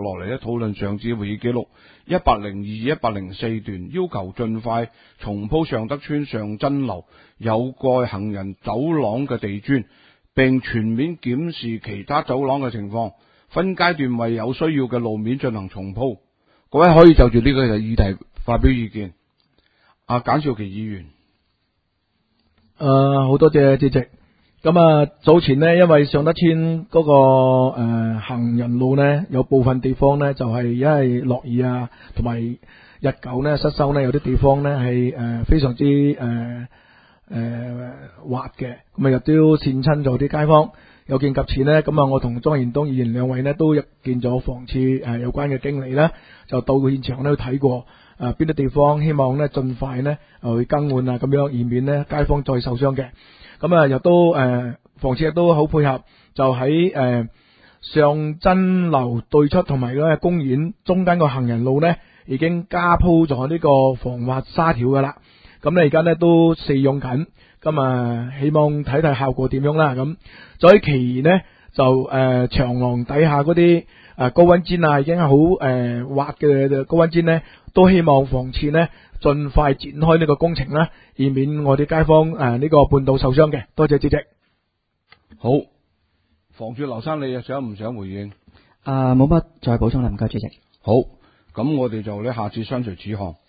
落嚟咧討論上次會議記錄102、104段，要求盡快重鋪尚德邨上真樓有蓋行人走廊嘅地磚，並全面檢視其他走廊嘅情況，分階段為有需要嘅路面進行重鋪。各位可以就住呢個議題發表意見。簡少奇議員。 好多謝主席。咁早前呢，因為尚德邨嗰個行人路呢，有部分地方呢就係因為落雨啊，同埋日久呢失修呢，有啲地方呢係非常之滑嘅，咁亦都跣親咗啲街坊。有見及此呢，咁我同莊賢東議員兩位呢都見咗房署有關嘅經理啦，就到現場呢去睇過邊啲地方，希望呢盡快呢去更換啊，咁樣以免呢街坊再受傷嘅。咁又都房署亦都好配合，就喺上真樓對出同埋嗰個公園中間個行人路呢，已經加鋪咗呢個防滑沙條噶啦。咁呢而家呢都試用緊，咁希望睇睇效果點樣啦。咁再其餘呢，就長廊底下嗰啲高溫氈啊，已經係好滑嘅高溫氈呢，都希望房署呢盡快展開呢個工程啦，以免我哋街坊呢個半道受傷嘅。多謝主席。 好，房署劉生，你又想唔想回應？ 冇乜再補充啦，唔該主席。 好，咁我哋就呢下次相隨此項。